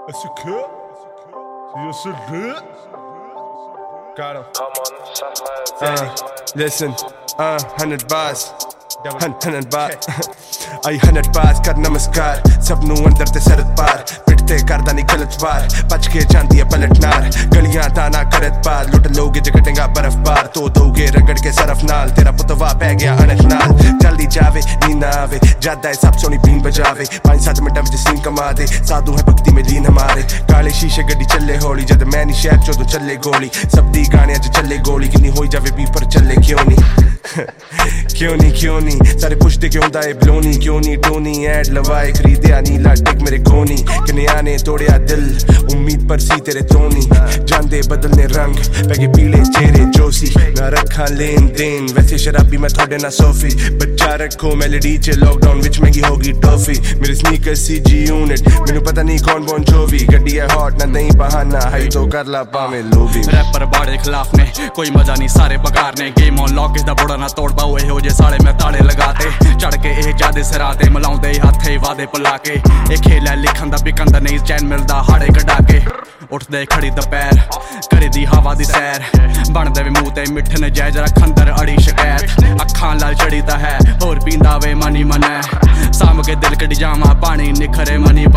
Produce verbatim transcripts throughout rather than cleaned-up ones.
Is it good? Yes, it good. Got him. Come on, uh, listen, uh, hundred bars, hundred bars. I hundred bars कर नमस्कार सबनू अंदर ते सरद पार पिटते करदा नहीं गलत बार बच के जांदी है पलट नार गलियां ताना करत पार लुट लोगे जगटेंगा बर्फ पार तो दोगे रगड़ के सरफ नाल तेरा पुतवा पै गया अनक नाल जल्दी जावे नींद ना आवे ज्यादा है सब सोनी बीन बजावे पांच सात मिनट विच सीन कमा दे साधु है भक्ति में लीन हमारे काले शीशे गड्डी चले हौली जद मैं नहीं शहर चों चले गोली सब दी गाने च चले गोली किन्नी होई जावे बी पर चले क्यों नहीं क्यों नहीं क्यों नहीं सारे पुछते क्यों दा ब्लोनी क्यों नहीं टोनी ऐड लवाए खरीदया नीला टिक मेरे कोनी कन्या ने तोड़िया दिल उम्मीद पर सी तेरे तोनी जांदे बदलने रंग पैगे पीले चेहरे जोशी ना रखा लेन देन वैसे शराबी मैं थोड़े ना सोफी बच्चा रखो मेलोडी च लॉकडाउन विच महंगी होगी टॉफी मेरे स्नीकर सी जी यूनिट मैनू पता नहीं कौन बॉन जोवी गड्डी है हॉट ना नहीं बहाना हाई तो कर ला पावे लोभी रैपर बाड़े खिलाफ ने कोई मजा नहीं सारे बकार ने गेम ऑन लॉक इसदा बड़ा ना तोड़ पाओ हो जे साले मैं ताले लगाते चढ़ के ए जादे सिराते मलाउंदे हाथे वादे पला के ए खेल है लिखन दा बिकन दा नहीं चैन मिलदा हाड़े कढा के उठदे खड़ी दोपहर करे दी हवा दी सैर बनदे वे मूंह ते मिठ ने जै जरा खंदर अड़ी शिकायत अखां लाल चढ़ी दा है होर पींदा वे मनी मनै साम के दिल कटी जावा पानी निखरे मनी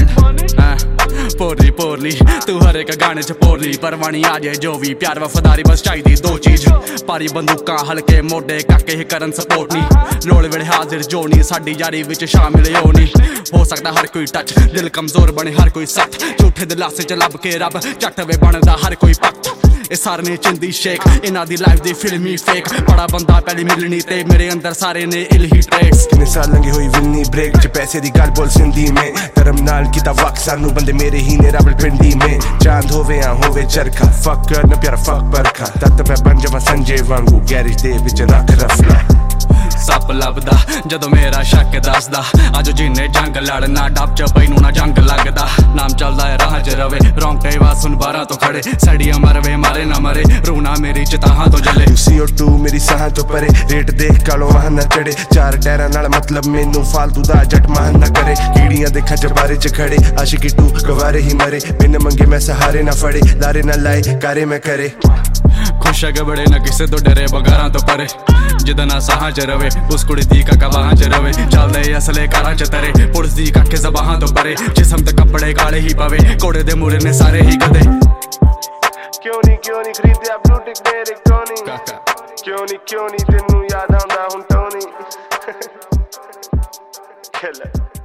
प्लैंड पोरली पोरली तू हर एक गाने च पोरली परवानी आ जाए जो भी प्यार वफादारी बस चाहिदी दो चीज पारी बंदूकां हल्के मोडे काके करन सपोर्ट नहीं लोड़ वेले हाजिर जो नहीं साडी यारी विच शामिल हो नहीं हो सकदा हर कोई टच दिल कमजोर बने हर कोई सख्त झूठे दिलासे च लब के रब झट वे बनदा हर कोई पक्त ए सारे ने चिंदी शेख इना दी लाइफ दी फिल्मी फेक बड़ा बंदा पहली मिलनी ते मेरे अंदर सारे ने इल ही ट्रेक्स किन्ने साल लंघे होई विन्नी ब्रेक च पैसे दी गल बोल सिंधी में धर्म नाल कीता वक्त सानू बंदे मेरे ही ने रबड़ पिंडी में चांद होवे आ होवे चरखा फक कर न प्यारा फक बरखा तत पे बन जावा संजय वांगू गैरेज दे विच रख रफला सप लभदा जदों मेरा शक दसदा अज जिन्ने जंग लड़ना डब च पैनू ना जंग लगदा नाम चलदा है राह च रवे रोंगटे वा सुन बारां तो खड़े सड़ियां मरवे मारे ना मरे रूना मेरी चिताहां तो जले सी ओ टू मेरी साहां तो परे रेट देख कालो वाहन ना चढ़े चार टायरां नाल मतलब मैनू फालतू दा जट महान ना करे कीड़ियां देखा जबारे च खड़े आशिकी टू गवारे ही मरे बिन मंगे मैं सहारे ना फड़े लारे ना लाए कारे मैं करे खुश अग बड़े ना किसे तो डरे बगारां तो परे जिदा ना साहां च रवे उस कुड़ी दी काका बाहां च रवे चलदे असले कारां च तरे पुलिस दी काके जबाहां तो परे जिसम ते कपड़े काले ही पवे कोड़े दे मुरे ने सारे ही गदे क्यों नहीं क्यों नहीं खरीदया ब्लू टिक मेरे कोनी क्यों नहीं क्यों नहीं तेनू याद आंदा हुन टोनी